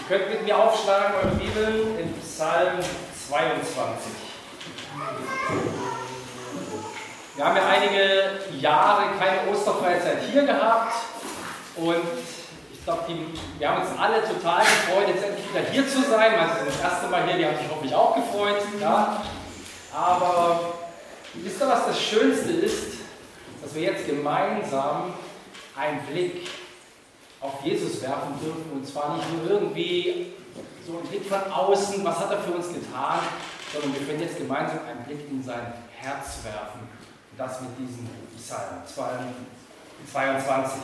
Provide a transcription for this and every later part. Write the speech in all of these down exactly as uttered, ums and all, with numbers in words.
könnt mit mir aufschlagen, eure Bibeln, in Psalm zweiundzwanzig. Wir haben ja einige Jahre keine Osterfreizeit hier gehabt und ich glaube, wir haben uns alle total gefreut, jetzt endlich wieder hier zu sein. Manche sind das erste Mal hier, die haben sich hoffentlich auch gefreut. Ja. Aber wisst ihr, was das Schönste ist? Dass wir jetzt gemeinsam einen Blick auf Jesus werfen dürfen. Und zwar nicht nur irgendwie so einen Blick von außen, was hat er für uns getan, sondern wir können jetzt gemeinsam einen Blick in sein Herz werfen. Und das mit diesem Psalm zweiundzwanzig.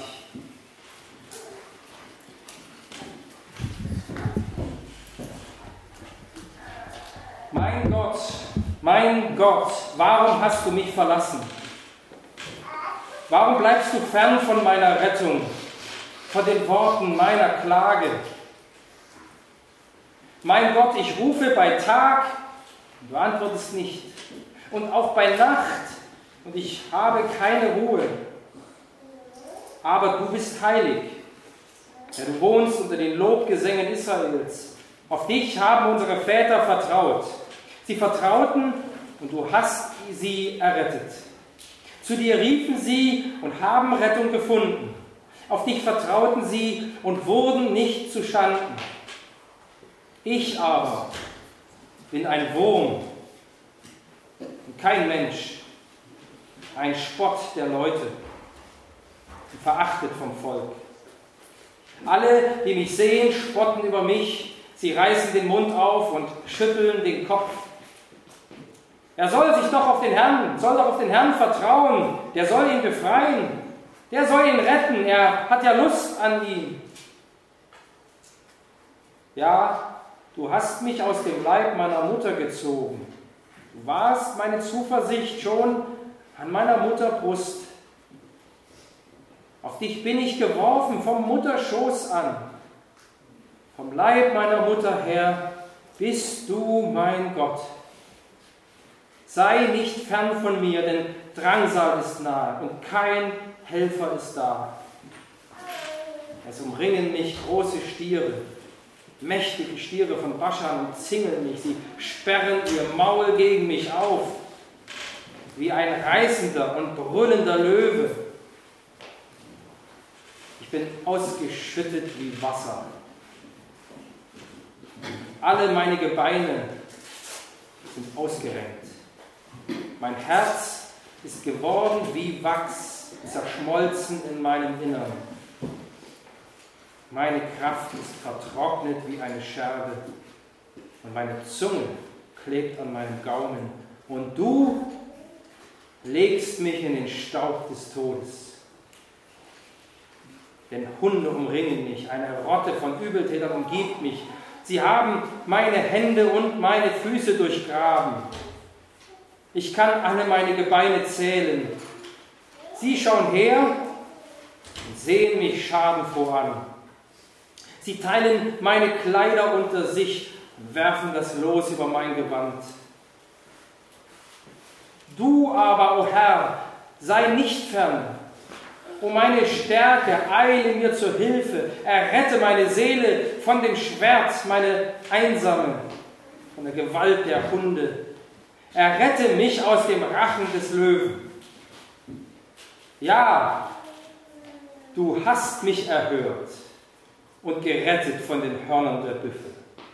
Mein Gott, mein Gott, warum hast du mich verlassen? Warum bleibst du fern von meiner Rettung, von den Worten meiner Klage? Mein Gott, ich rufe bei Tag, und du antwortest nicht, und auch bei Nacht, und ich habe keine Ruhe. Aber du bist heilig, der du wohnst unter den Lobgesängen Israels. Auf dich haben unsere Väter vertraut. Sie vertrauten, und du hast sie errettet. Zu dir riefen sie und haben Rettung gefunden. Auf dich vertrauten sie und wurden nicht zu Schanden. Ich aber bin ein Wurm und kein Mensch, ein Spott der Leute, verachtet vom Volk. Alle, die mich sehen, spotten über mich. Sie reißen den Mund auf und schütteln den Kopf. Er soll sich doch auf den Herrn, soll doch auf den Herrn vertrauen. Der soll ihn befreien. Der soll ihn retten. Er hat ja Lust an ihm. Ja, du hast mich aus dem Leib meiner Mutter gezogen. Du warst meine Zuversicht schon an meiner Mutter Brust. Auf dich bin ich geworfen vom Mutterschoß an. Vom Leib meiner Mutter her bist du mein Gott. Sei nicht fern von mir, denn Drangsal ist nahe und kein Helfer ist da. Es umringen mich große Stiere, mächtige Stiere von Baschan umzingeln mich. Sie sperren ihr Maul gegen mich auf, wie ein reißender und brüllender Löwe. Ich bin ausgeschüttet wie Wasser. Alle meine Gebeine sind ausgerenkt. Mein Herz ist geworden wie Wachs, zerschmolzen in meinem Innern. Meine Kraft ist vertrocknet wie eine Scherbe und meine Zunge klebt an meinem Gaumen. Und du legst mich in den Staub des Todes. Denn Hunde umringen mich, eine Rotte von Übeltätern umgibt mich. Sie haben meine Hände und meine Füße durchgraben. Ich kann alle meine Gebeine zählen. Sie schauen her und sehen mich schadenfroh an. Sie teilen meine Kleider unter sich und werfen das Los über mein Gewand. Du aber, o Herr, sei nicht fern. O meine Stärke, eile mir zur Hilfe. Errette meine Seele von dem Schwert, meine Einsame, von der Gewalt der Hunde. Errette mich aus dem Rachen des Löwen. Ja, du hast mich erhört und gerettet von den Hörnern der Büffel.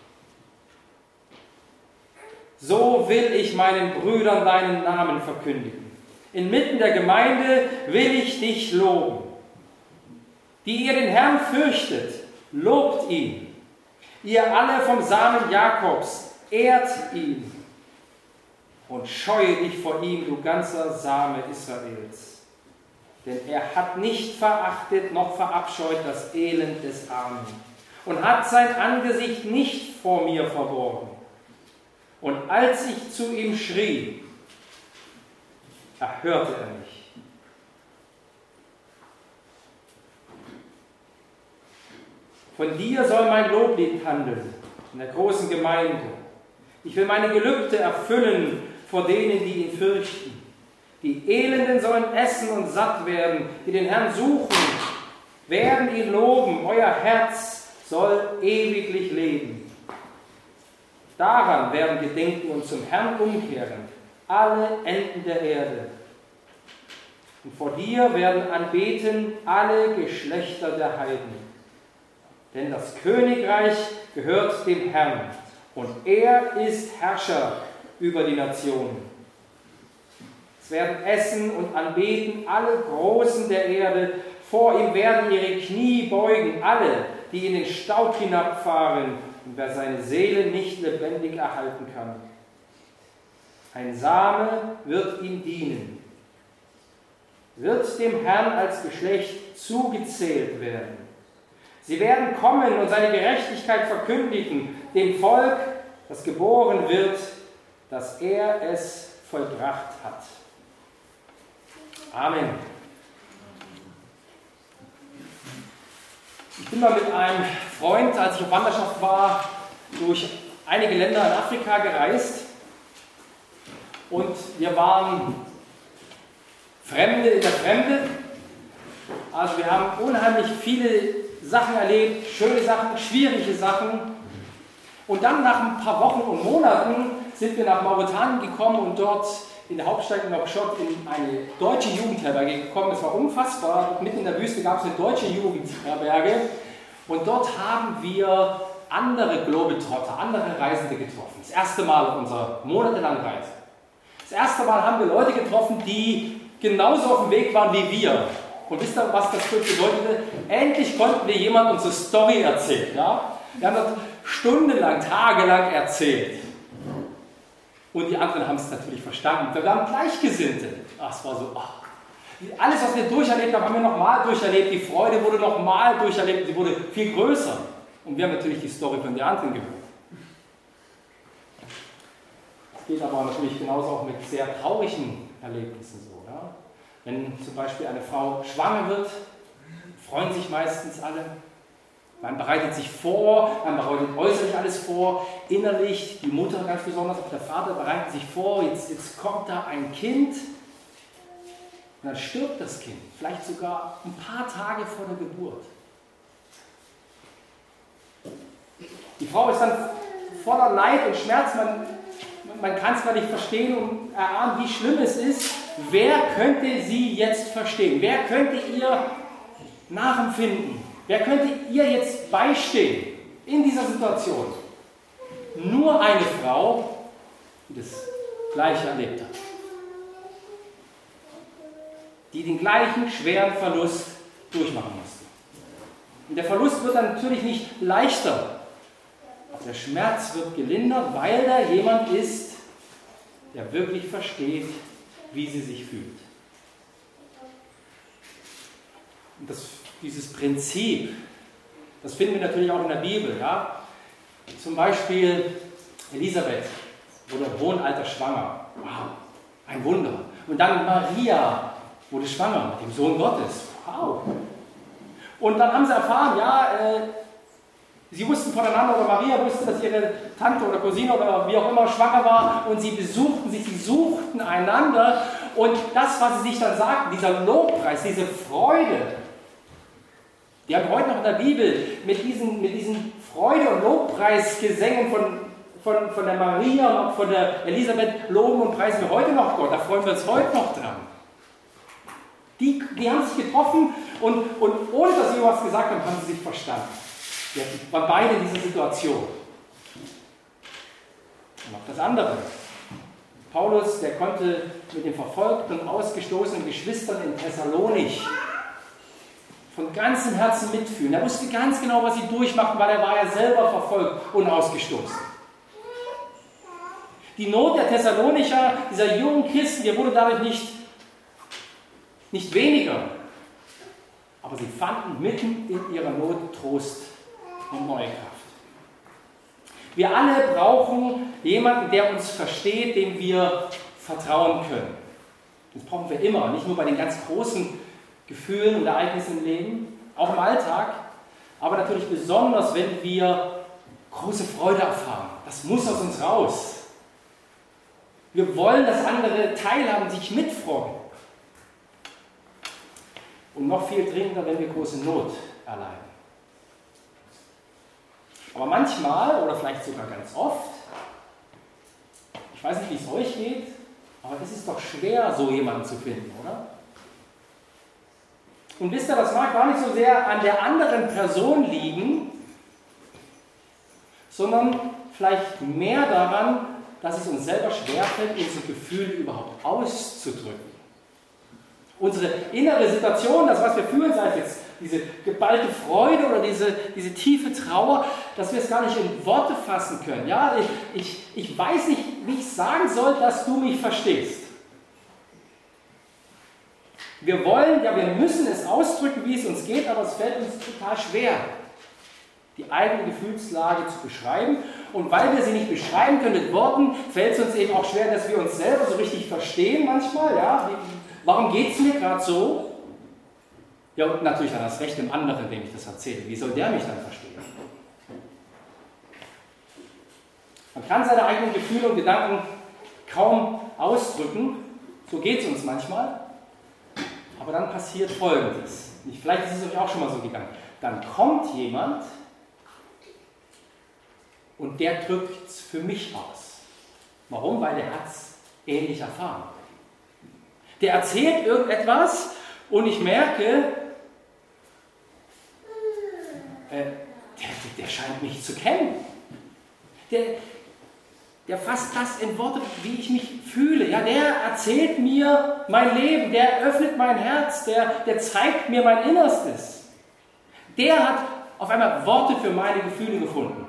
So will ich meinen Brüdern deinen Namen verkündigen. Inmitten der Gemeinde will ich dich loben. Die ihr den Herrn fürchtet, lobt ihn. Ihr alle vom Samen Jakobs, ehrt ihn. Und scheue dich vor ihm, du ganzer Same Israels. Denn er hat nicht verachtet noch verabscheut das Elend des Armen und hat sein Angesicht nicht vor mir verborgen. Und als ich zu ihm schrie, erhörte er mich. Von dir soll mein Loblied handeln in der großen Gemeinde. Ich will meine Gelübde erfüllen vor denen, die ihn fürchten. Die Elenden sollen essen und satt werden, die den Herrn suchen, werden ihn loben. Euer Herz soll ewiglich leben. Daran werden gedenken und zum Herrn umkehren, alle Enden der Erde. Und vor dir werden anbeten alle Geschlechter der Heiden. Denn das Königreich gehört dem Herrn, und er ist Herrscher über die Nationen. Es werden essen und anbeten alle Großen der Erde, vor ihm werden ihre Knie beugen, alle, die in den Staub hinabfahren, und wer seine Seele nicht lebendig erhalten kann. Ein Same wird ihm dienen, wird dem Herrn als Geschlecht zugezählt werden. Sie werden kommen und seine Gerechtigkeit verkündigen, dem Volk, das geboren wird, dass er es vollbracht hat. Amen. Ich bin mal mit einem Freund, als ich auf Wanderschaft war, durch einige Länder in Afrika gereist. Und wir waren Fremde in der Fremde. Also wir haben unheimlich viele Sachen erlebt, schöne Sachen, schwierige Sachen. Und dann nach ein paar Wochen und Monaten sind wir nach Mauretanien gekommen und dort in der Hauptstadt Nouakchott in eine deutsche Jugendherberge gekommen. Es war unfassbar. Mitten in der Wüste gab es eine deutsche Jugendherberge. Und dort haben wir andere Globetrotter, andere Reisende getroffen. Das erste Mal auf unserer monatelangen Reise. Das erste Mal haben wir Leute getroffen, die genauso auf dem Weg waren wie wir. Und wisst ihr, was das bedeutete? Endlich konnten wir jemand unsere Story erzählen. Ja? Wir haben das stundenlang, tagelang erzählt. Und die anderen haben es natürlich verstanden. Wir waren Gleichgesinnte. Ach, es war so, ach. Alles, was wir durcherlebt haben, haben wir nochmal durcherlebt. Die Freude wurde nochmal durcherlebt. Sie wurde viel größer. Und wir haben natürlich die Story von den anderen gehört. Es geht aber natürlich genauso auch mit sehr traurigen Erlebnissen so. Ja? Wenn zum Beispiel eine Frau schwanger wird, freuen sich meistens alle. Man bereitet sich vor, man bereitet äußerlich alles vor, innerlich, die Mutter ganz besonders, auch der Vater bereitet sich vor, jetzt, jetzt kommt da ein Kind und dann stirbt das Kind, vielleicht sogar ein paar Tage vor der Geburt. Die Frau ist dann voller Leid und Schmerz, man, man kann es gar nicht verstehen und erahnen, wie schlimm es ist. Wer könnte sie jetzt verstehen? Wer könnte ihr nachempfinden? Wer könnte ihr jetzt beistehen in dieser Situation? Nur eine Frau, die das Gleiche erlebt hat. Die den gleichen schweren Verlust durchmachen musste. Und der Verlust wird dann natürlich nicht leichter. Aber der Schmerz wird gelindert, weil da jemand ist, der wirklich versteht, wie sie sich fühlt. Und das Dieses Prinzip, das finden wir natürlich auch in der Bibel. Ja? Zum Beispiel Elisabeth wurde im hohen Alter schwanger. Wow, ein Wunder. Und dann Maria wurde schwanger mit dem Sohn Gottes. Wow. Und dann haben sie erfahren, ja, äh, sie wussten voneinander, oder Maria wusste, dass ihre Tante oder Cousine oder wie auch immer schwanger war, und sie besuchten sich, sie suchten einander. Und das, was sie sich dann sagten, dieser Lobpreis, diese Freude, die haben wir heute noch in der Bibel mit diesen, mit diesen Freude- und Lobpreisgesängen von, von, von der Maria und auch von der Elisabeth loben und preisen wir heute noch Gott. Da freuen wir uns heute noch dran. Die, die haben sich getroffen und, und ohne dass sie was gesagt haben, haben sie sich verstanden. Die waren beide in dieser Situation. Und auch das andere. Paulus, der konnte mit den verfolgten und ausgestoßenen Geschwistern in Thessalonich von ganzem Herzen mitfühlen. Er wusste ganz genau, was sie durchmachten, weil er war ja selber verfolgt und ausgestoßen. Die Not der Thessalonicher, dieser jungen Christen, die wurde dadurch nicht, nicht weniger. Aber sie fanden mitten in ihrer Not Trost und neue Kraft. Wir alle brauchen jemanden, der uns versteht, dem wir vertrauen können. Das brauchen wir immer, nicht nur bei den ganz großen Gefühlen und Ereignissen im Leben, auch im Alltag, aber natürlich besonders, wenn wir große Freude erfahren. Das muss aus uns raus. Wir wollen, dass andere teilhaben, sich mitfreuen. Und noch viel dringender, wenn wir große Not erleiden. Aber manchmal, oder vielleicht sogar ganz oft, Ich weiß nicht, wie es euch geht, aber es ist doch schwer, so jemanden zu finden, oder? Und wisst ihr, das mag gar nicht so sehr an der anderen Person liegen, sondern vielleicht mehr daran, dass es uns selber schwerfällt, unsere Gefühle überhaupt auszudrücken. Unsere innere Situation, das, was wir fühlen, sei es jetzt diese geballte Freude oder diese, diese tiefe Trauer, dass wir es gar nicht in Worte fassen können. Ja, ich, ich, ich weiß nicht, wie ich sagen soll, dass du mich verstehst. Wir wollen, ja, wir müssen es ausdrücken, wie es uns geht, aber es fällt uns total schwer, die eigene Gefühlslage zu beschreiben. Und weil wir sie nicht beschreiben können mit Worten, fällt es uns eben auch schwer, dass wir uns selber so richtig verstehen manchmal. Ja? Wie, warum geht es mir gerade so? Ja, und natürlich dann das Recht im anderen, dem ich das erzähle. Wie soll der mich dann verstehen? Man kann seine eigenen Gefühle und Gedanken kaum ausdrücken. So geht es uns manchmal. Aber dann passiert Folgendes. Vielleicht ist es euch auch schon mal so gegangen. Dann kommt jemand und der drückt es für mich aus. Warum? Weil der hat es ähnlich erfahren. Der erzählt irgendetwas und ich merke, äh, der, der scheint mich zu kennen. Der, der fasst das in Worte, wie ich mich fühle. Ja, der erzählt mir mein Leben, der öffnet mein Herz, der, der zeigt mir mein Innerstes. Der hat auf einmal Worte für meine Gefühle gefunden.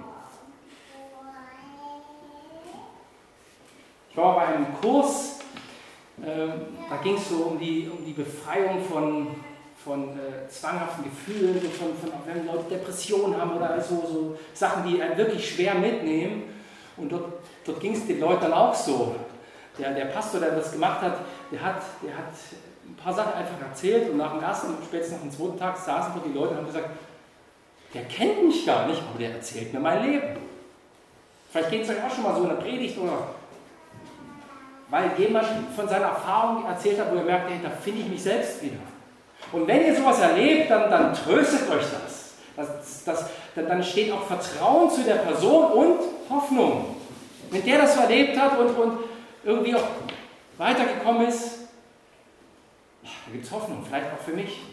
Ich war bei einem Kurs, äh, da ging es so um die, um die Befreiung von, von äh, zwanghaften Gefühlen, von, von, wenn Leute Depressionen haben oder so, so Sachen, die einen wirklich schwer mitnehmen. Und dort, dort ging es den Leuten dann auch so. Der, der Pastor, der das gemacht hat, der hat, der hat ein paar Sachen einfach erzählt und nach dem ersten und spätestens nach dem zweiten Tag saßen dort die Leute und haben gesagt, der kennt mich gar nicht, aber der erzählt mir mein Leben. Vielleicht geht es euch auch schon mal so in einer Predigt oder weil jemand von seiner Erfahrung erzählt hat, wo ihr merkt, hey, da finde ich mich selbst wieder. Und wenn ihr sowas erlebt, dann, dann tröstet euch das. das, das dann, dann steht auch Vertrauen zu der Person und Hoffnung. Wenn der das so erlebt hat und, und irgendwie auch weitergekommen ist, da gibt es Hoffnung, vielleicht auch für mich.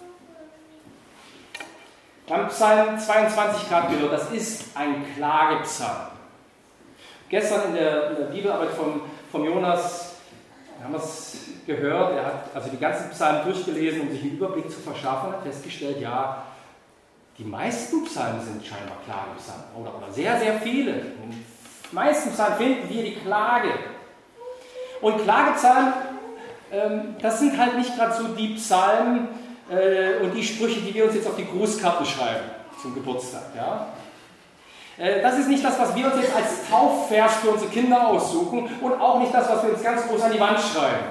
Wir haben Psalm zweiundzwanzig gerade gehört, das ist ein Klagepsalm. Gestern in der, in der Bibelarbeit vom, vom Jonas haben wir es gehört, er hat also die ganzen Psalmen durchgelesen, um sich einen Überblick zu verschaffen, hat festgestellt, ja, die meisten Psalmen sind scheinbar Klagepsalmen oder, oder sehr, sehr viele. In den meisten Psalmen finden wir die Klage. Und Klagepsalmen, ähm, das sind halt nicht gerade so die Psalmen äh, und die Sprüche, die wir uns jetzt auf die Grußkarten schreiben zum Geburtstag. Ja? Äh, das ist nicht das, was wir uns jetzt als Taufvers für unsere Kinder aussuchen und auch nicht das, was wir uns ganz groß an die Wand schreiben.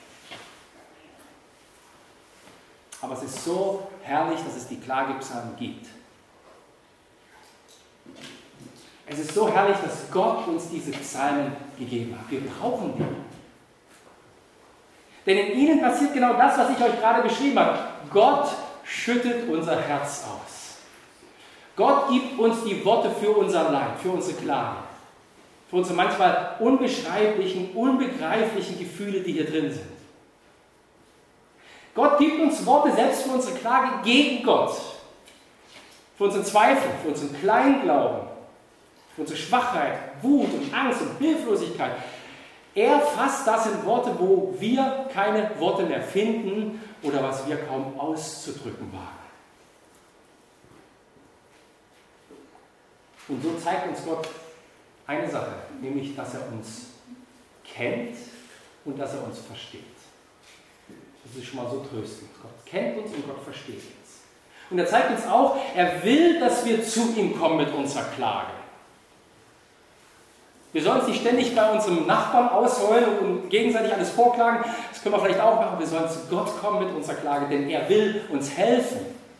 Aber es ist so herrlich, dass es die Klagepsalmen gibt. Es ist so herrlich, dass Gott uns diese Psalmen gegeben hat. Wir brauchen die. Denn in ihnen passiert genau das, was ich euch gerade beschrieben habe. Gott schüttet unser Herz aus. Gott gibt uns die Worte für unser Leid, für unsere Klage. Für unsere manchmal unbeschreiblichen, unbegreiflichen Gefühle, die hier drin sind. Gott gibt uns Worte selbst für unsere Klage gegen Gott. Für unseren Zweifel, für unseren Kleinglauben, für unsere Schwachheit, Wut und Angst und Hilflosigkeit. Er fasst das in Worte, wo wir keine Worte mehr finden oder was wir kaum auszudrücken wagen. Und so zeigt uns Gott eine Sache, nämlich, dass er uns kennt und dass er uns versteht. Das ist schon mal so tröstend. Gott kennt uns und Gott versteht uns. Und er zeigt uns auch, er will, dass wir zu ihm kommen mit unserer Klage. Wir sollen uns nicht ständig bei unserem Nachbarn ausheulen und gegenseitig alles vorklagen. Das können wir vielleicht auch machen. Wir sollen zu Gott kommen mit unserer Klage, denn er will uns helfen.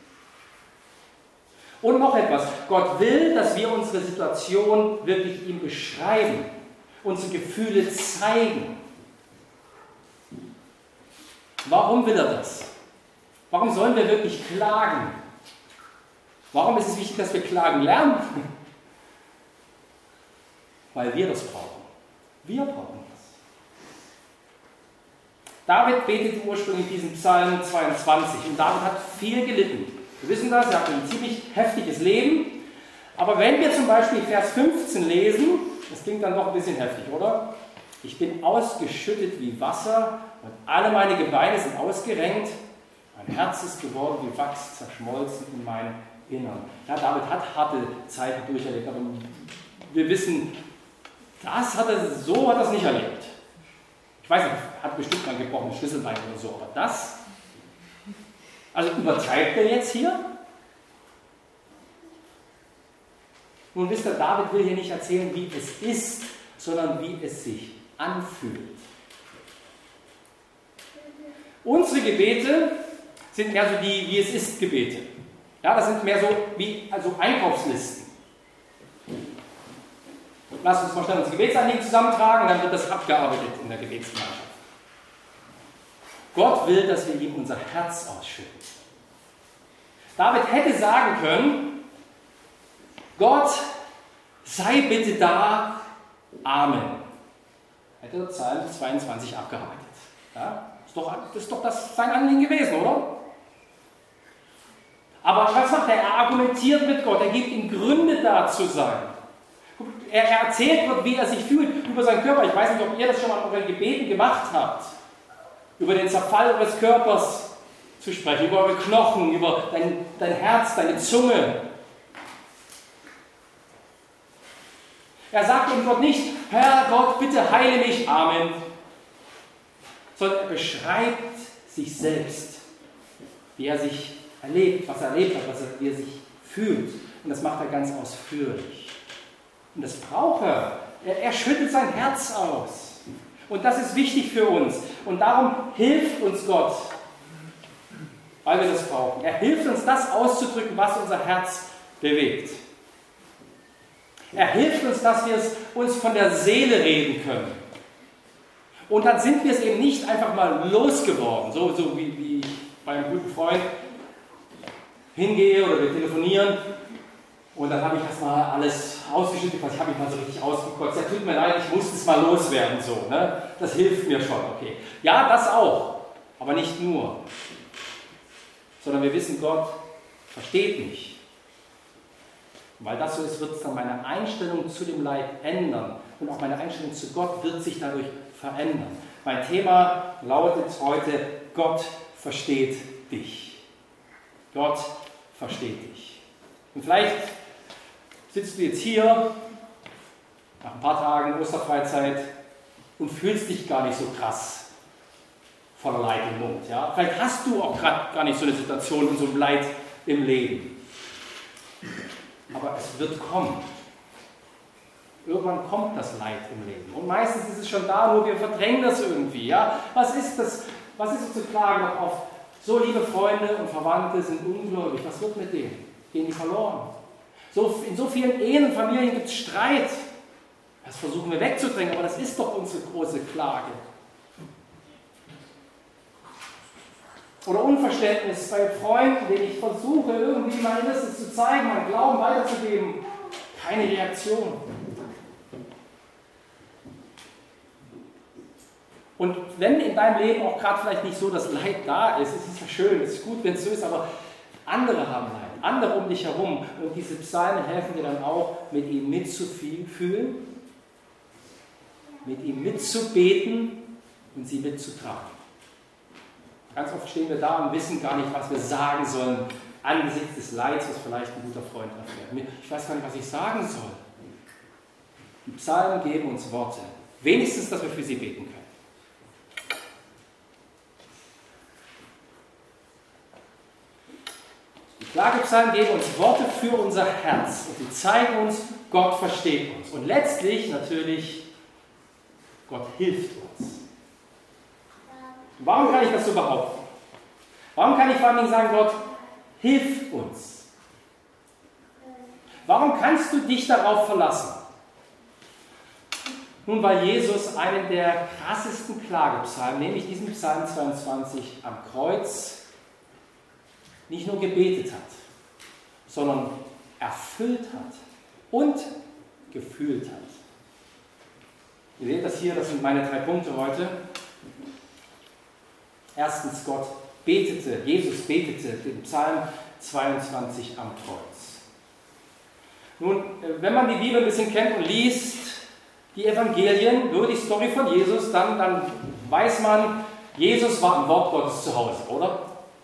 Und noch etwas. Gott will, dass wir unsere Situation wirklich ihm beschreiben, unsere Gefühle zeigen. Warum will er das? Warum sollen wir wirklich klagen? Warum ist es wichtig, dass wir klagen lernen? Weil wir das brauchen. Wir brauchen das. David betet ursprünglich diesen Psalm zweiundzwanzig und David hat viel gelitten. Wir wissen das, er hat ein ziemlich heftiges Leben. Aber wenn wir zum Beispiel Vers fünfzehn lesen, das klingt dann doch ein bisschen heftig, oder? Ich bin ausgeschüttet wie Wasser und alle meine Gebeine sind ausgerenkt. Mein Herz ist geworden wie Wachs, zerschmolzen in meinem Innern. Ja, David hat harte Zeiten durcherlebt, aber wir wissen, das hat er, so hat er es nicht erlebt. Ich weiß nicht, hat bestimmt mal ein gebrochenes Schlüsselbein oder so, aber das, also übertreibt er jetzt hier? Nun wisst ihr, David will hier nicht erzählen, wie es ist, sondern wie es sich anfühlt. Unsere Gebete sind mehr so die Wie es ist Gebete. Ja, das sind mehr so wie also Einkaufslisten. Lasst uns mal schnell das Gebetsanliegen zusammentragen, dann wird das abgearbeitet in der Gebetsgemeinschaft. Gott will, dass wir ihm unser Herz ausschütten. David hätte sagen können, Gott, sei bitte da, Amen. Hätte der Psalm zweiundzwanzig abgearbeitet. Ja? Ist doch, das ist doch das sein Anliegen gewesen, oder? Aber was macht er? Er argumentiert mit Gott, er gibt ihm Gründe da zu sein. Er, er erzählt wird, wie er sich fühlt über seinen Körper. Ich weiß nicht, ob ihr das schon mal in euren Gebeten gemacht habt. Über den Zerfall eures Körpers zu sprechen, über eure Knochen, über dein, dein Herz, deine Zunge. Er sagt ihm Gott nicht, Herr Gott, bitte heile mich, Amen. Sondern er beschreibt sich selbst, wie er sich erlebt, was er erlebt hat, was er, wie er sich fühlt. Und das macht er ganz ausführlich. Und das braucht er. er. Er schüttet sein Herz aus. Und das ist wichtig für uns. Und darum hilft uns Gott, weil wir das brauchen. Er hilft uns, das auszudrücken, was unser Herz bewegt. Er hilft uns, dass wir es uns von der Seele reden können. Und dann sind wir es eben nicht einfach mal losgeworden, so, so wie, wie ich bei einem guten Freund hingehe oder wir telefonieren und dann habe ich erstmal alles ausgeschüttet, ich habe mich mal so richtig ausgekotzt. Ja, tut mir leid, ich muss es mal loswerden, so, ne? Das hilft mir schon, okay. Ja, das auch, aber nicht nur. Sondern wir wissen, Gott versteht mich. Und weil das so ist, wird es dann meine Einstellung zu dem Leid ändern. Und auch meine Einstellung zu Gott wird sich dadurch verändern. Mein Thema lautet heute, Gott versteht dich. Gott versteht dich. Und vielleicht sitzt du jetzt hier, nach ein paar Tagen Osterfreizeit, und fühlst dich gar nicht so krass voller Leid im Mund. Ja? Vielleicht hast du auch gerade gar nicht so eine Situation und so ein Leid im Leben. Aber es wird kommen. Irgendwann kommt das Leid im Leben. Und meistens ist es schon da, nur wir verdrängen das irgendwie. Ja? Was ist das? Was ist so zu klagen auf so liebe Freunde und Verwandte sind ungläubig? Was wird mit denen? Gehen die verloren? So, in so vielen Ehen und Familien gibt es Streit. Das versuchen wir wegzudrängen, aber das ist doch unsere große Klage. Oder Unverständnis bei Freunden, denen ich versuche, irgendwie mein Innerstes zu zeigen, meinen Glauben weiterzugeben. Keine Reaktion. Und wenn in deinem Leben auch gerade vielleicht nicht so das Leid da ist, es ist ja schön, es ist gut, wenn es so ist, aber andere haben Leid, andere um dich herum. Und diese Psalmen helfen dir dann auch, mit ihm mitzufühlen, mit ihm mitzubeten und sie mitzutragen. Ganz oft stehen wir da und wissen gar nicht, was wir sagen sollen, angesichts des Leids, was vielleicht ein guter Freund erfährt. Ich weiß gar nicht, was ich sagen soll. Die Psalmen geben uns Worte. Wenigstens, dass wir für sie beten können. Die Klagepsalmen geben uns Worte für unser Herz und sie zeigen uns, Gott versteht uns. Und letztlich natürlich, Gott hilft uns. Warum kann ich das so behaupten? Warum kann ich vor allem sagen, Gott, hilf uns? Warum kannst du dich darauf verlassen? Nun, weil Jesus einen der krassesten Klagepsalmen, nämlich diesen Psalm zweiundzwanzig, am Kreuz nicht nur gebetet hat, sondern erfüllt hat und gefühlt hat. Ihr seht das hier, das sind meine drei Punkte heute. Erstens, Gott betete, Jesus betete den Psalm zweiundzwanzig am Kreuz. Nun, wenn man die Bibel ein bisschen kennt und liest, die Evangelien, nur die Story von Jesus, dann, dann weiß man, Jesus war am Wort Gottes zu Hause, oder?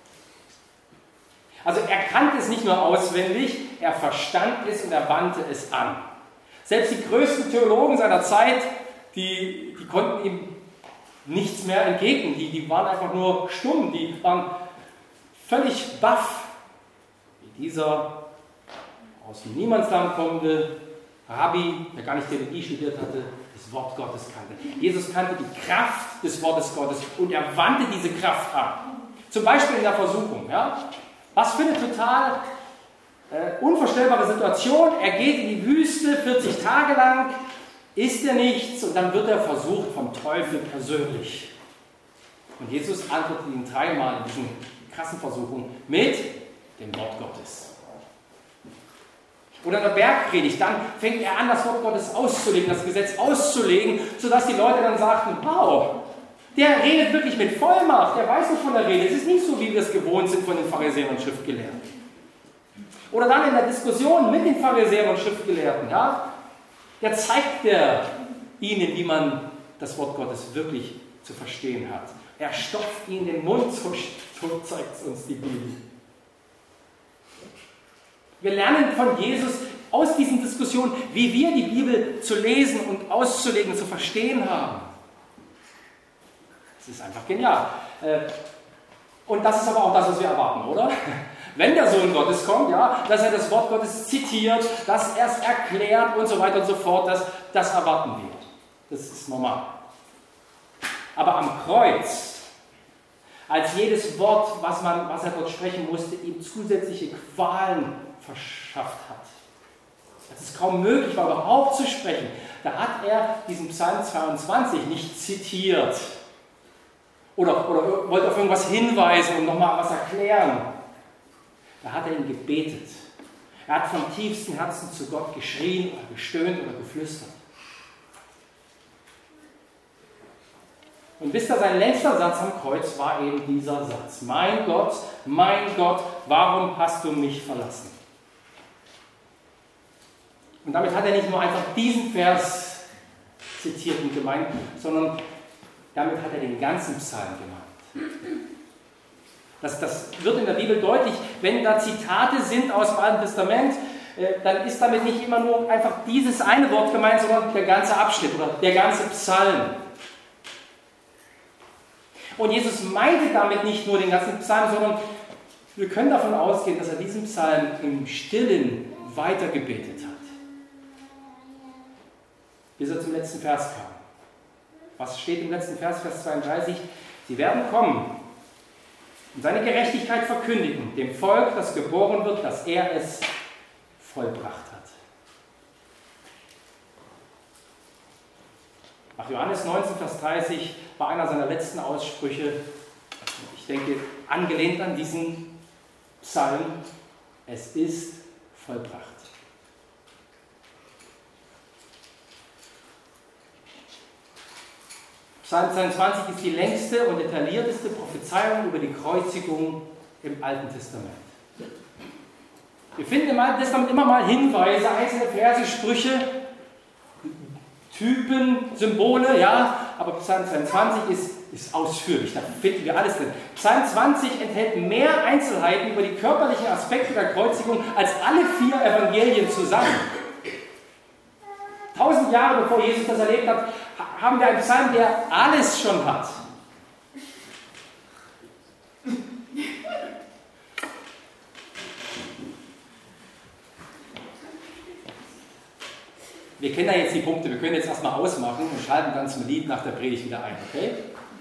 Also er kannte es nicht nur auswendig, er verstand es und er wandte es an. Selbst die größten Theologen seiner Zeit, die, die konnten ihm nichts mehr entgegnen. Die, die waren einfach nur stumm, die waren völlig baff. Wie dieser aus dem Niemandsland kommende Rabbi, der gar nicht Theologie studiert hatte, das Wort Gottes kannte. Jesus kannte die Kraft des Wortes Gottes und er wandte diese Kraft an. Zum Beispiel in der Versuchung. Ja? Was für eine total äh, unvorstellbare Situation. Er geht in die Wüste vierzig Tage lang, isst er nichts und dann wird er versucht vom Teufel persönlich. Und Jesus antwortet ihm dreimal in diesen krassen Versuchungen mit dem Wort Gottes. Oder in der Bergpredigt, dann fängt er an, das Wort Gottes auszulegen, das Gesetz auszulegen, sodass die Leute dann sagten, wow, der redet wirklich mit Vollmacht, der weiß, wovon er redet. Es ist nicht so, wie wir es gewohnt sind von den Pharisäern und Schriftgelehrten. Oder dann in der Diskussion mit den Pharisäern und Schriftgelehrten, ja, der zeigt er ihnen, wie man das Wort Gottes wirklich zu verstehen hat. Er stopft ihnen den Mund, so, so zeigt es uns die Bibel. Wir lernen von Jesus aus diesen Diskussionen, wie wir die Bibel zu lesen und auszulegen, zu verstehen haben. Das ist einfach genial. Und das ist aber auch das, was wir erwarten, oder? Wenn der Sohn Gottes kommt, ja, dass er das Wort Gottes zitiert, dass er es erklärt und so weiter und so fort, das, das erwarten wir. Das ist normal. Aber am Kreuz, als jedes Wort, was, man, was er dort sprechen musste, ihm zusätzliche Qualen verschafft hat, dass es kaum möglich war, überhaupt zu sprechen, da hat er diesen Psalm zweiundzwanzig nicht zitiert oder, oder wollte auf irgendwas hinweisen und nochmal was erklären. Da hat er ihn gebetet. Er hat vom tiefsten Herzen zu Gott geschrien oder gestöhnt oder geflüstert. Und wisst ihr, sein längster Satz am Kreuz war eben dieser Satz. Mein Gott, mein Gott, warum hast du mich verlassen? Und damit hat er nicht nur einfach diesen Vers zitiert und gemeint, sondern damit hat er den ganzen Psalm gemeint. Das, das wird in der Bibel deutlich, wenn da Zitate sind aus dem Alten Testament, äh, dann ist damit nicht immer nur einfach dieses eine Wort gemeint, sondern der ganze Abschnitt oder der ganze Psalm. Und Jesus meinte damit nicht nur den ganzen Psalm, sondern wir können davon ausgehen, dass er diesen Psalm im Stillen weitergebetet hat. Bis er zum letzten Vers kam. Was steht im letzten Vers, Vers zweiunddreißig? Sie werden kommen und seine Gerechtigkeit verkündigen, dem Volk, das geboren wird, dass er es vollbracht hat. Nach Johannes neunzehn, Vers dreißig war einer seiner letzten Aussprüche, ich denke, angelehnt an diesen Psalm, es ist vollbracht. Psalm zweiundzwanzig ist die längste und detaillierteste Prophezeiung über die Kreuzigung im Alten Testament. Wir finden im Alten Testament immer mal Hinweise, einzelne Verse, Sprüche, Typen, Symbole, ja, aber Psalm zweiundzwanzig ist, ist ausführlich, da finden wir alles drin. Psalm zwanzig enthält mehr Einzelheiten über die körperlichen Aspekte der Kreuzigung als alle vier Evangelien zusammen. Tausend Jahre bevor Jesus das erlebt hat, haben wir einen Psalm, der alles schon hat. Wir kennen da jetzt die Punkte, wir können jetzt erstmal ausmachen und schalten dann zum Lied nach der Predigt wieder ein, okay?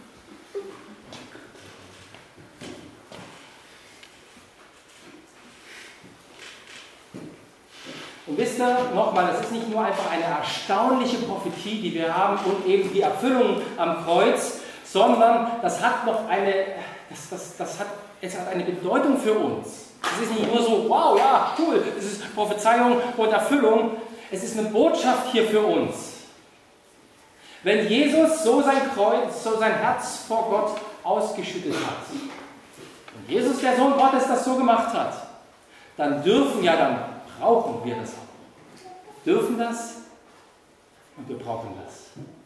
Und wisst ihr, nochmal, das ist nicht nur einfach eine erstaunliche Prophetie, die wir haben und eben die Erfüllung am Kreuz, sondern das hat noch eine, das, das, das hat, es hat eine Bedeutung für uns. Es ist nicht nur so, wow, ja, cool, es ist Prophezeiung und Erfüllung. Es ist eine Botschaft hier für uns. Wenn Jesus so sein Kreuz, so sein Herz vor Gott ausgeschüttet hat, und Jesus, der Sohn Gottes, das so gemacht hat, dann dürfen, ja, dann brauchen wir das auch. Wir dürfen das und wir brauchen das.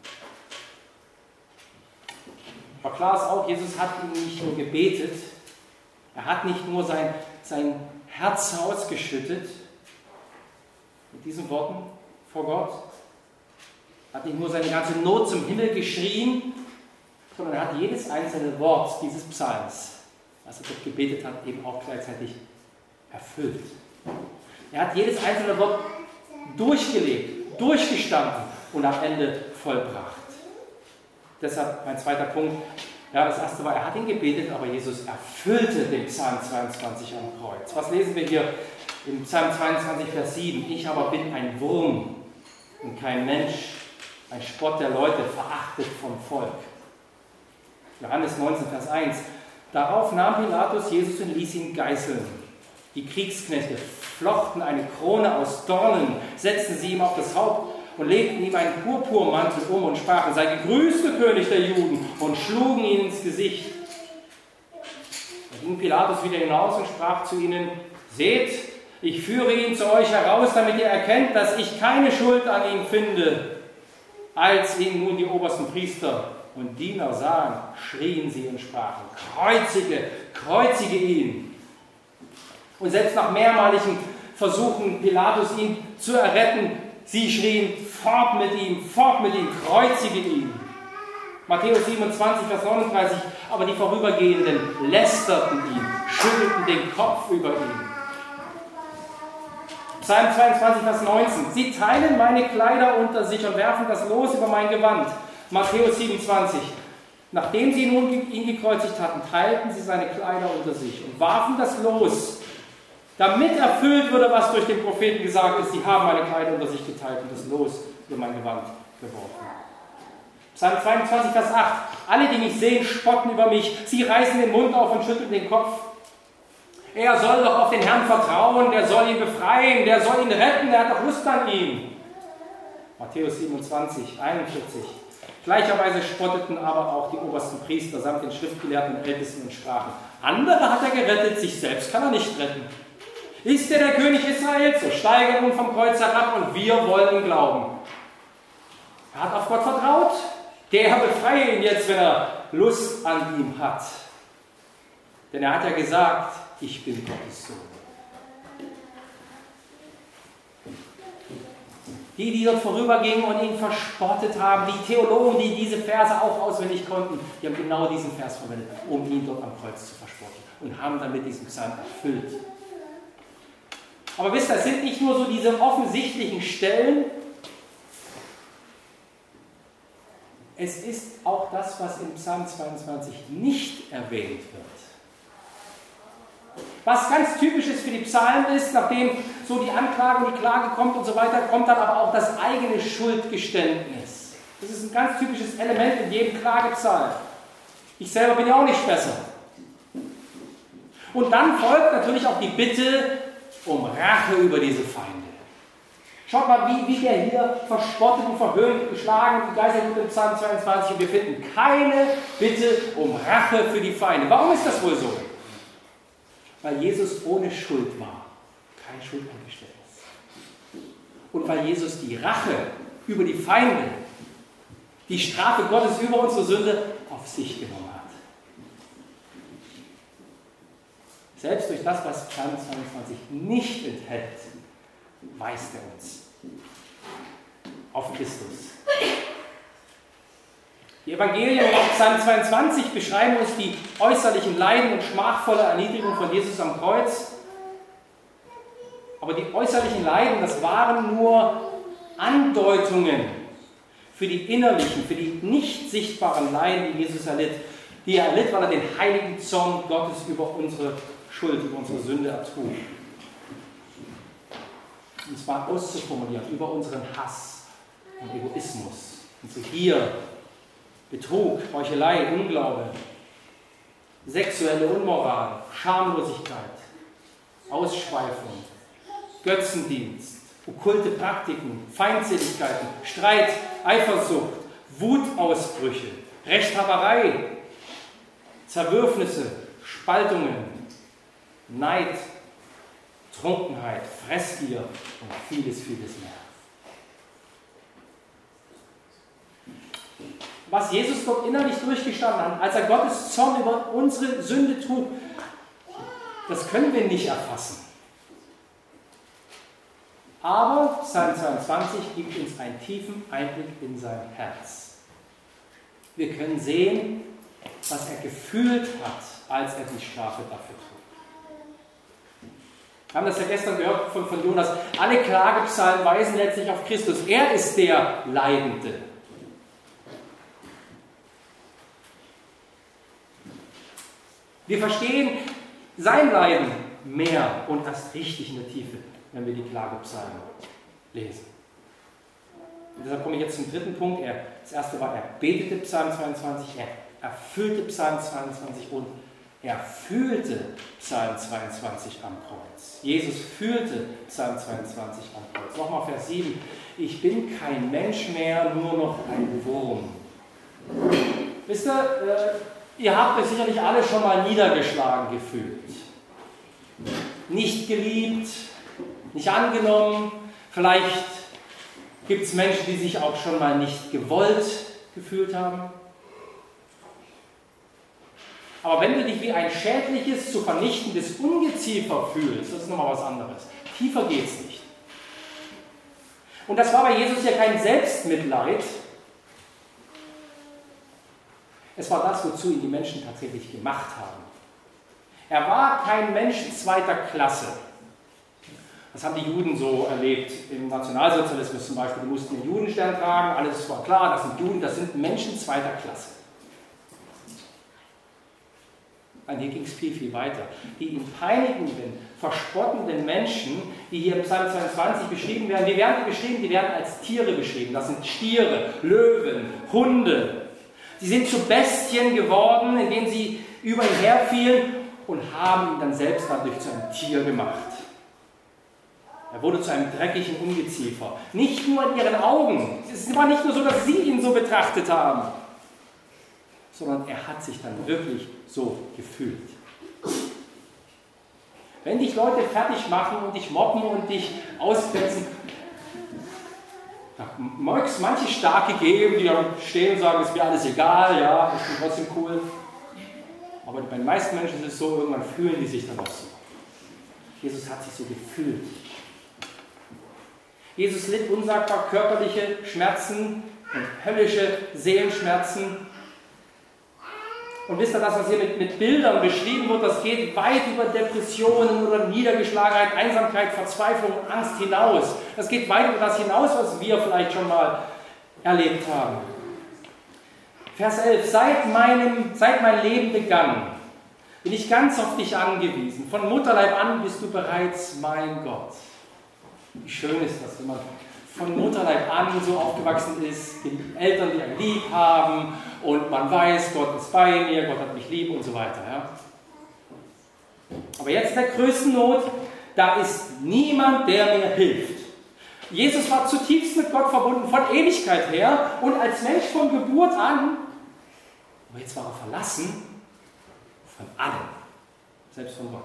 Aber klar ist auch, Jesus hat ihn nicht nur gebetet, er hat nicht nur sein, sein Herz ausgeschüttet, mit diesen Worten vor Gott, er hat nicht nur seine ganze Not zum Himmel geschrien, sondern er hat jedes einzelne Wort dieses Psalms, was er dort gebetet hat, eben auch gleichzeitig erfüllt. Er hat jedes einzelne Wort durchgelebt, durchgestanden und am Ende vollbracht. Deshalb mein zweiter Punkt. Ja, das erste war, er hat ihn gebetet, aber Jesus erfüllte den Psalm zweiundzwanzig am Kreuz. Was lesen wir hier im Psalm zweiundzwanzig, Vers sieben? Ich aber bin ein Wurm und kein Mensch, ein Spott der Leute, verachtet vom Volk. Johannes neunzehn, Vers eins. Darauf nahm Pilatus Jesus und ließ ihn geißeln. Die Kriegsknechte flochten eine Krone aus Dornen, setzten sie ihm auf das Haupt und legten ihm einen Purpurmantel um und sprachen, sei gegrüßt, der König der Juden, und schlugen ihn ins Gesicht. Da ging Pilatus wieder hinaus und sprach zu ihnen, seht, ich führe ihn zu euch heraus, damit ihr erkennt, dass ich keine Schuld an ihm finde. Als ihn nun die obersten Priester und Diener sahen, schrien sie und sprachen, kreuzige, kreuzige ihn. Und selbst nach mehrmaligen Versuchen, Pilatus ihn zu erretten, sie schrien, fort mit ihm, fort mit ihm, kreuzige ihn. Matthäus siebenundzwanzig, Vers neununddreißig, aber die Vorübergehenden lästerten ihn, schüttelten den Kopf über ihn. Psalm zweiundzwanzig, Vers neunzehn, sie teilen meine Kleider unter sich und werfen das Los über mein Gewand. Matthäus siebenundzwanzig, nachdem sie nun ihn gekreuzigt hatten, teilten sie seine Kleider unter sich und warfen das Los, damit erfüllt würde, was durch den Propheten gesagt ist, sie haben meine Kleider unter sich geteilt und das Los über mein Gewand geworfen. Psalm zweiundzwanzig, Vers acht. Alle, die mich sehen, spotten über mich. Sie reißen den Mund auf und schütteln den Kopf. Er soll doch auf den Herrn vertrauen, der soll ihn befreien, der soll ihn retten, der hat doch Lust an ihm. Matthäus siebenundzwanzig, einundvierzig. Gleicherweise spotteten aber auch die obersten Priester samt den Schriftgelehrten und Ältesten und sprachen, andere hat er gerettet, sich selbst kann er nicht retten. Ist er der König Israels, so steige nun vom Kreuz herab und wir wollen ihm glauben. Er hat auf Gott vertraut, der befreie ihn jetzt, wenn er Lust an ihm hat. Denn er hat ja gesagt, ich bin Gottes Sohn. Die, die dort vorübergingen und ihn verspottet haben, die Theologen, die diese Verse auch auswendig konnten, die haben genau diesen Vers verwendet, um ihn dort am Kreuz zu verspotten und haben damit diesen Psalm erfüllt. Aber wisst ihr, es sind nicht nur so diese offensichtlichen Stellen, es ist auch das, was in Psalm zweiundzwanzig nicht erwähnt wird. Was ganz typisch ist für die Psalmen ist, nachdem so die Anklage und die Klage kommt und so weiter, kommt dann aber auch das eigene Schuldgeständnis. Das ist ein ganz typisches Element in jedem Klagepsalm. Ich selber bin ja auch nicht besser. Und dann folgt natürlich auch die Bitte um Rache über diese Feinde. Schaut mal, wie, wie der hier verspottet und verhöhnt und geschlagen und gegeißelt wird im Psalm zweiundzwanzig und wir finden keine Bitte um Rache für die Feinde. Warum ist das wohl so? Weil Jesus ohne Schuld war, kein Schuld angestellt ist. Und weil Jesus die Rache über die Feinde, die Strafe Gottes über unsere Sünde auf sich genommen hat. Selbst durch das, was Psalm zweiundzwanzig nicht enthält, weist er uns auf Christus. Die Evangelien und Psalm zweiundzwanzig beschreiben uns die äußerlichen Leiden und schmachvolle Erniedrigung von Jesus am Kreuz. Aber die äußerlichen Leiden, das waren nur Andeutungen für die innerlichen, für die nicht sichtbaren Leiden, die Jesus erlitt. Die er erlitt, weil er den heiligen Zorn Gottes über unsere Schuld, über unsere Sünde ertrug. Und zwar auszuformulieren über unseren Hass und Egoismus, unsere Gier, Betrug, Heuchelei, Unglaube, sexuelle Unmoral, Schamlosigkeit, Ausschweifung, Götzendienst, okkulte Praktiken, Feindseligkeiten, Streit, Eifersucht, Wutausbrüche, Rechthaberei, Zerwürfnisse, Spaltungen, Neid, Trunkenheit, Fressgier und vieles, vieles mehr. Was Jesus dort innerlich durchgestanden hat, als er Gottes Zorn über unsere Sünde trug, das können wir nicht erfassen. Aber Psalm zweiundzwanzig gibt uns einen tiefen Einblick in sein Herz. Wir können sehen, was er gefühlt hat, als er die Strafe dafür trug. Wir haben das ja gestern gehört von, von Jonas. Alle Klagepsalmen weisen letztlich auf Christus. Er ist der Leidende. Wir verstehen sein Leiden mehr und erst richtig in der Tiefe, wenn wir die Klagepsalmen lesen. Und deshalb komme ich jetzt zum dritten Punkt. Er, das erste war, er betete Psalm zweiundzwanzig, er erfüllte Psalm zweiundzwanzig und er fühlte Psalm zweiundzwanzig am Kreuz. Jesus fühlte Psalm zweiundzwanzig am Kreuz. Nochmal Vers sieben. Ich bin kein Mensch mehr, nur noch ein Wurm. Wisst ihr, äh, ihr habt euch sicherlich alle schon mal niedergeschlagen gefühlt. Nicht geliebt, nicht angenommen. Vielleicht gibt es Menschen, die sich auch schon mal nicht gewollt gefühlt haben. Aber wenn du dich wie ein schädliches, zu vernichtendes Ungeziefer fühlst, das ist nochmal was anderes. Tiefer geht es nicht. Und das war bei Jesus ja kein Selbstmitleid. Es war das, wozu ihn die Menschen tatsächlich gemacht haben. Er war kein Mensch zweiter Klasse. Das haben die Juden so erlebt. Im Nationalsozialismus zum Beispiel. Die mussten den Judenstern tragen. Alles war klar, das sind Juden, das sind Menschen zweiter Klasse. Und hier ging es viel, viel weiter. Die ihn peinigenden, verspottenden Menschen, die hier im Psalm zweiundzwanzig beschrieben werden, wie werden die beschrieben? Die werden als Tiere beschrieben. Das sind Stiere, Löwen, Hunde. Sie sind zu Bestien geworden, indem sie über ihn herfielen und haben ihn dann selbst dadurch zu einem Tier gemacht. Er wurde zu einem dreckigen Ungeziefer. Nicht nur in ihren Augen. Es war nicht nur so, dass sie ihn so betrachtet haben, sondern er hat sich dann wirklich so gefühlt. Wenn dich Leute fertig machen und dich mobben und dich ausgrenzen, da mag es manche Starke geben, die dann stehen und sagen, es ist mir alles egal, ja, ich bin trotzdem cool. Aber bei den meisten Menschen ist es so, irgendwann fühlen die sich dann auch so. Jesus hat sich so gefühlt. Jesus litt unsagbar körperliche Schmerzen und höllische Seelenschmerzen. Und wisst ihr, das, was hier mit, mit Bildern beschrieben wird, das geht weit über Depressionen oder Niedergeschlagenheit, Einsamkeit, Verzweiflung, Angst hinaus. Das geht weit über das hinaus, was wir vielleicht schon mal erlebt haben. Vers elf. Seit, meinem, seit mein Leben begann, bin ich ganz auf dich angewiesen. Von Mutterleib an bist du bereits mein Gott. Wie schön ist das, wenn man von Mutterleib an so aufgewachsen ist, die Eltern, die einen lieb haben und man weiß, Gott ist bei mir, Gott hat mich lieb und so weiter. Ja? Aber jetzt in der größten Not, da ist niemand, der mir hilft. Jesus war zutiefst mit Gott verbunden, von Ewigkeit her und als Mensch von Geburt an, aber jetzt war er verlassen von allen, selbst von Gott.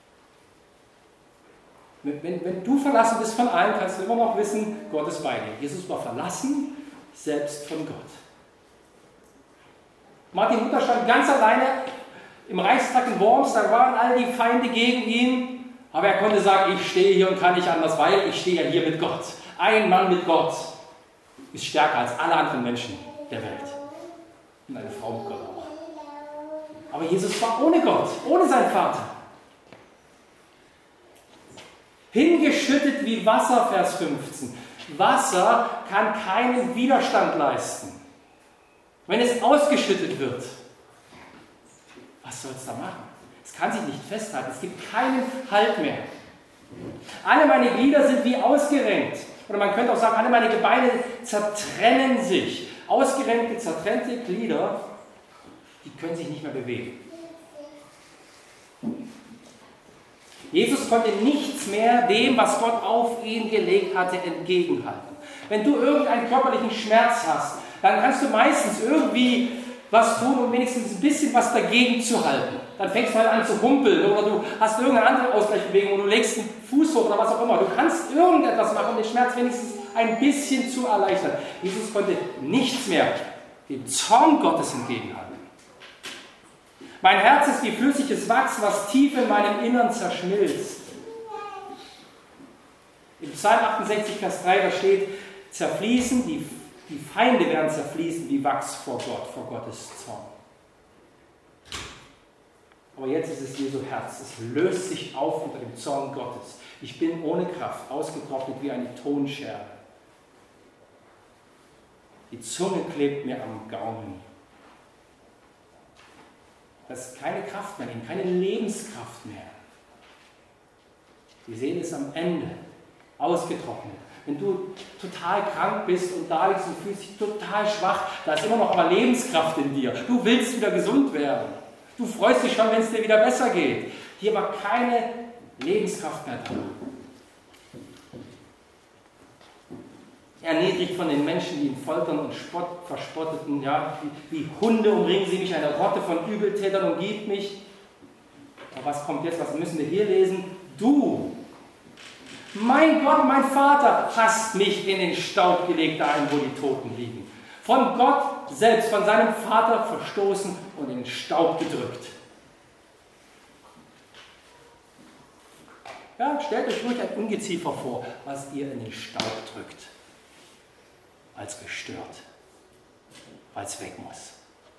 Wenn, wenn du verlassen bist von allen, kannst du immer noch wissen, Gott ist bei dir. Jesus war verlassen, selbst von Gott. Martin Luther stand ganz alleine im Reichstag in Worms, da waren all die Feinde gegen ihn, aber er konnte sagen, ich stehe hier und kann nicht anders, weil ich stehe ja hier mit Gott. Ein Mann mit Gott ist stärker als alle anderen Menschen der Welt. Und eine Frau mit Gott auch. Aber Jesus war ohne Gott, ohne seinen Vater. Hingeschüttet wie Wasser, Vers fünfzehn. Wasser kann keinen Widerstand leisten. Wenn es ausgeschüttet wird, was soll es da machen? Es kann sich nicht festhalten, es gibt keinen Halt mehr. Alle meine Glieder sind wie ausgerenkt. Oder man könnte auch sagen, alle meine Gebeine zertrennen sich. Ausgerenkte, zertrennte Glieder, die können sich nicht mehr bewegen. Jesus konnte nichts mehr dem, was Gott auf ihn gelegt hatte, entgegenhalten. Wenn du irgendeinen körperlichen Schmerz hast, dann kannst du meistens irgendwie was tun, um wenigstens ein bisschen was dagegen zu halten. Dann fängst du halt an zu humpeln oder du hast irgendeine andere Ausgleichsbewegung oder du legst einen Fuß hoch oder was auch immer. Du kannst irgendetwas machen, um den Schmerz wenigstens ein bisschen zu erleichtern. Jesus konnte nichts mehr dem Zorn Gottes entgegenhalten. Mein Herz ist wie flüssiges Wachs, was tief in meinem Innern zerschmilzt. Im Psalm achtundsechzig, Vers drei, da steht, zerfließen, die, die Feinde werden zerfließen wie Wachs vor Gott, vor Gottes Zorn. Aber jetzt ist es Jesu Herz, es löst sich auf unter dem Zorn Gottes. Ich bin ohne Kraft, ausgetrocknet wie eine Tonscherbe. Die Zunge klebt mir am Gaumen. Da ist keine Kraft mehr, keine Lebenskraft mehr. Die Seele ist am Ende, ausgetrocknet. Wenn du total krank bist und da liegst und fühlst dich total schwach, da ist immer noch aber Lebenskraft in dir. Du willst wieder gesund werden. Du freust dich schon, wenn es dir wieder besser geht. Hier war keine Lebenskraft mehr da. Erniedrigt von den Menschen, die ihn foltern und Spott, verspotteten. Ja, wie, wie Hunde umringen sie mich, eine Rotte von Übeltätern umgibt mich. Aber was kommt jetzt? Was müssen wir hier lesen? Du, mein Gott, mein Vater, hast mich in den Staub gelegt, dahin, wo die Toten liegen. Von Gott selbst, von seinem Vater verstoßen und in den Staub gedrückt. Ja, stellt euch ruhig ein Ungeziefer vor, was ihr in den Staub drückt. Als gestört, weil es weg muss.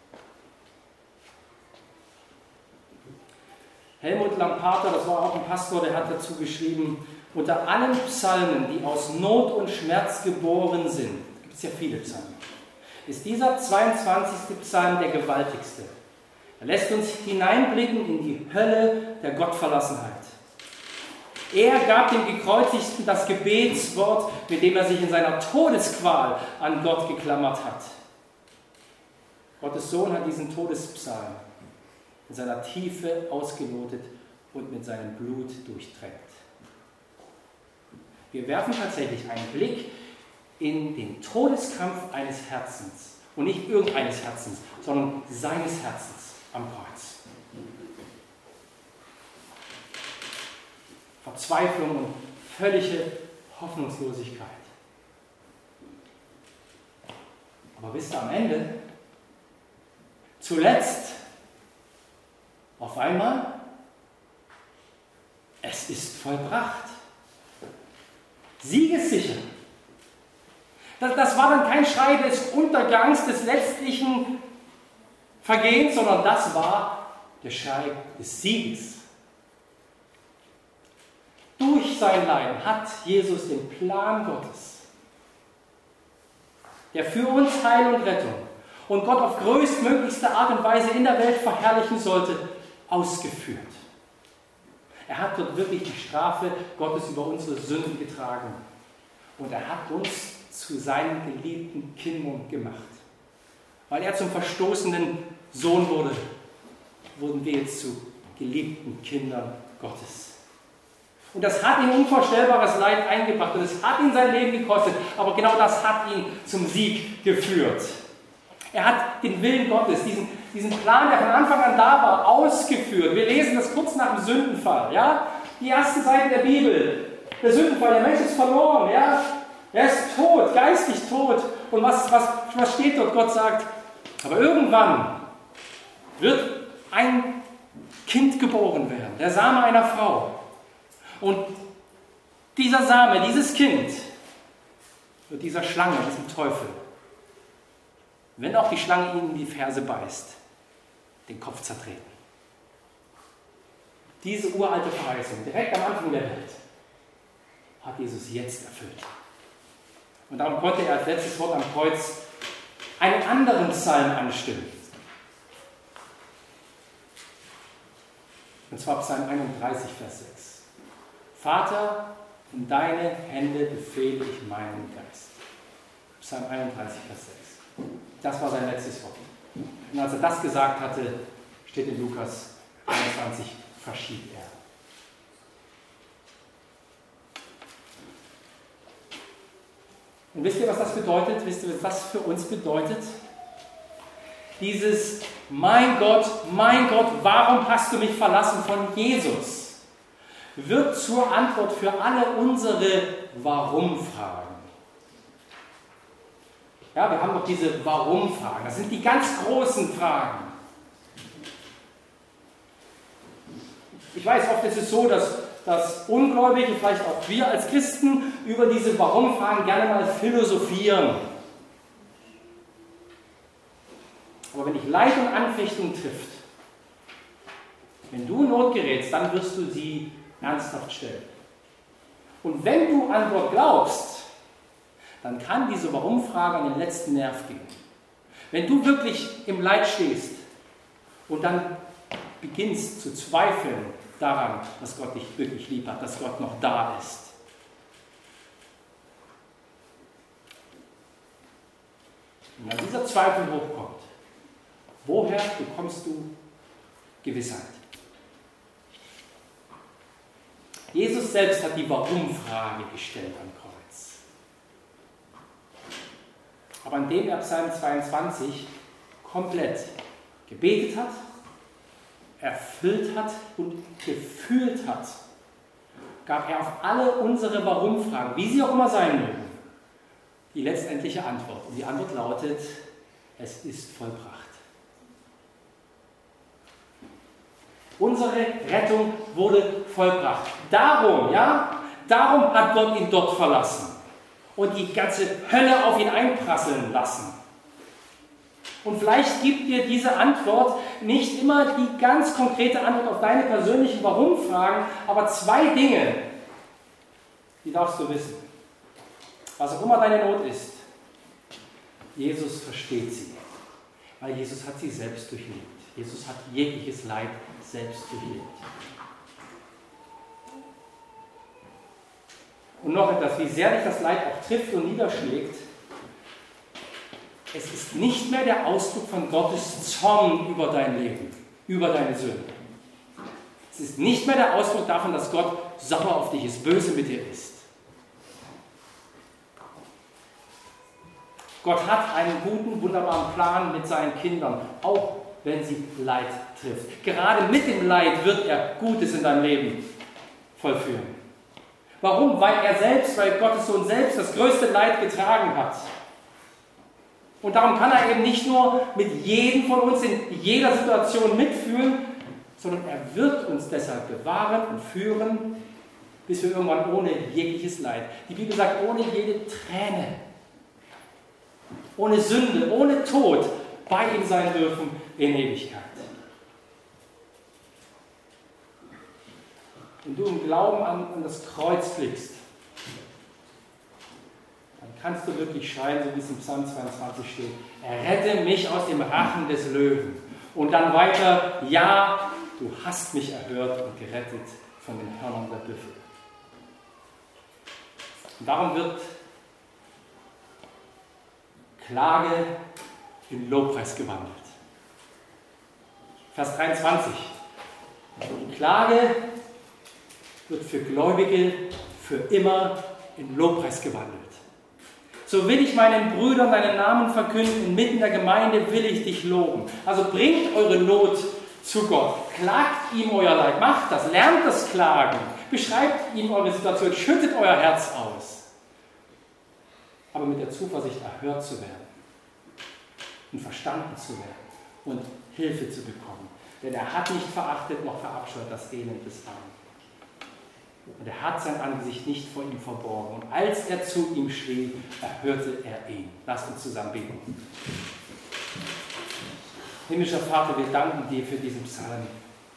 Helmut Lamparter, das war auch ein Pastor, der hat dazu geschrieben, unter allen Psalmen, die aus Not und Schmerz geboren sind, gibt es ja viele Psalmen, ist dieser zweiundzwanzigste Psalm der gewaltigste. Er lässt uns hineinblicken in die Hölle der Gottverlassenheit. Er gab dem Gekreuzigten das Gebetswort, mit dem er sich in seiner Todesqual an Gott geklammert hat. Gottes Sohn hat diesen Todespsalm in seiner Tiefe ausgelotet und mit seinem Blut durchtränkt. Wir werfen tatsächlich einen Blick in den Todeskampf eines Herzens. Und nicht irgendeines Herzens, sondern seines Herzens am Kreuz. Verzweiflung und völlige Hoffnungslosigkeit. Aber wisst ihr am Ende, zuletzt, auf einmal, es ist vollbracht. Siegessicher. Das, das war dann kein Schrei des Untergangs, des letztlichen Vergehens, sondern das war der Schrei des Sieges. Durch sein Leiden hat Jesus den Plan Gottes, der für uns Heil und Rettung und Gott auf größtmöglichste Art und Weise in der Welt verherrlichen sollte, ausgeführt. Er hat dort wirklich die Strafe Gottes über unsere Sünden getragen. Und er hat uns zu seinen geliebten Kindern gemacht. Weil er zum verstoßenen Sohn wurde, wurden wir jetzt zu geliebten Kindern Gottes. Und das hat ihm unvorstellbares Leid eingebracht und es hat ihn sein Leben gekostet, aber genau das hat ihn zum Sieg geführt. Er hat den Willen Gottes, diesen, diesen Plan, der von Anfang an da war, ausgeführt. Wir lesen das kurz nach dem Sündenfall. Ja? Die ersten Seiten der Bibel. Der Sündenfall, der Mensch ist verloren. Ja? Er ist tot, geistig tot. Und was, was, was steht dort? Gott sagt, aber irgendwann wird ein Kind geboren werden, der Same einer Frau. Und dieser Same, dieses Kind, wird dieser Schlange, diesem Teufel, wenn auch die Schlange ihnen in die Ferse beißt, den Kopf zertreten. Diese uralte Verheißung, direkt am Anfang der Welt, hat Jesus jetzt erfüllt. Und darum konnte er als letztes Wort am Kreuz einen anderen Psalm anstimmen. Und zwar Psalm einunddreißig, Vers sechs. Vater, in deine Hände befehle ich meinen Geist. Psalm einunddreißig, Vers sechs. Das war sein letztes Wort. Und als er das gesagt hatte, steht in Lukas einundzwanzig, verschied er. Und wisst ihr, was das bedeutet? Wisst ihr, was das für uns bedeutet? Dieses, mein Gott, mein Gott, warum hast du mich verlassen von Jesus, wird zur Antwort für alle unsere Warum-Fragen. Ja, wir haben doch diese Warum-Fragen. Das sind die ganz großen Fragen. Ich weiß, oft ist es so, dass, dass Ungläubige, vielleicht auch wir als Christen, über diese Warum-Fragen gerne mal philosophieren. Aber wenn dich Leid und Anfechtung trifft, wenn du in Not gerätst, dann wirst du sie ernsthaft stellen. Und wenn du an Gott glaubst, dann kann diese Warum-Frage an den letzten Nerv gehen. Wenn du wirklich im Leid stehst und dann beginnst zu zweifeln daran, dass Gott dich wirklich lieb hat, dass Gott noch da ist. Und wenn dieser Zweifel hochkommt, woher bekommst du Gewissheit? Jesus selbst hat die Warum-Frage gestellt am Kreuz. Aber indem er Psalm zweiundzwanzig komplett gebetet hat, erfüllt hat und gefühlt hat, gab er auf alle unsere Warum-Fragen, wie sie auch immer sein mögen, die letztendliche Antwort. Und die Antwort lautet, es ist vollbracht. Unsere Rettung wurde vollbracht. Darum, ja, darum hat Gott ihn dort verlassen und die ganze Hölle auf ihn einprasseln lassen. Und vielleicht gibt dir diese Antwort nicht immer die ganz konkrete Antwort auf deine persönlichen Warum-Fragen, aber zwei Dinge, die darfst du wissen. Was auch immer deine Not ist, Jesus versteht sie, weil Jesus hat sie selbst durchlebt. Jesus hat jegliches Leid selbst durchlebt. Und noch etwas, wie sehr dich das Leid auch trifft und niederschlägt, es ist nicht mehr der Ausdruck von Gottes Zorn über dein Leben, über deine Sünde. Es ist nicht mehr der Ausdruck davon, dass Gott sauer auf dich ist, böse mit dir ist. Gott hat einen guten, wunderbaren Plan mit seinen Kindern, auch wenn sie Leid trifft. Gerade mit dem Leid wird er Gutes in deinem Leben vollführen. Warum? Weil er selbst, weil Gottes Sohn selbst das größte Leid getragen hat. Und darum kann er eben nicht nur mit jedem von uns in jeder Situation mitfühlen, sondern er wird uns deshalb bewahren und führen, bis wir irgendwann ohne jegliches Leid, die Bibel sagt, ohne jede Träne, ohne Sünde, ohne Tod bei ihm sein dürfen in Ewigkeit. Wenn du im Glauben an, an das Kreuz blickst, dann kannst du wirklich schreien, so wie es im Psalm zweiundzwanzig steht, errette mich aus dem Rachen des Löwen. Und dann weiter, ja, du hast mich erhört und gerettet von den Hörnern der Büffel. Und darum wird Klage in Lobpreis gewandelt. Vers dreiundzwanzig. Die Klage wird für Gläubige für immer in Lobpreis gewandelt. So will ich meinen Brüdern deinen Namen verkünden, inmitten der Gemeinde will ich dich loben. Also bringt eure Not zu Gott, klagt ihm euer Leid, macht das, lernt das Klagen, beschreibt ihm eure Situation, schüttet euer Herz aus. Aber mit der Zuversicht, erhört zu werden und verstanden zu werden und Hilfe zu bekommen. Denn er hat nicht verachtet noch verabscheut das Elend des Armen. Und er hat sein Angesicht nicht vor ihm verborgen. Und als er zu ihm schrie, erhörte er ihn. Lasst uns zusammen beten. Himmlischer Vater, wir danken dir für diesen Psalm.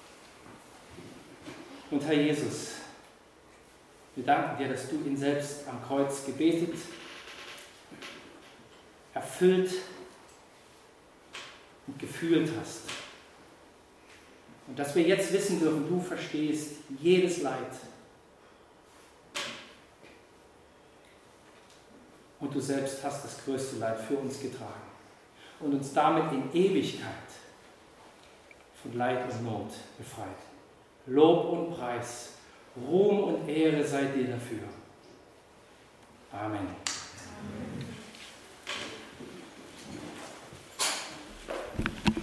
Und Herr Jesus, wir danken dir, dass du ihn selbst am Kreuz gebetet, erfüllt und gefühlt hast. Und dass wir jetzt wissen dürfen, du verstehst jedes Leid. Und du selbst hast das größte Leid für uns getragen und uns damit in Ewigkeit von Leid und Not befreit. Lob und Preis, Ruhm und Ehre sei dir dafür. Amen.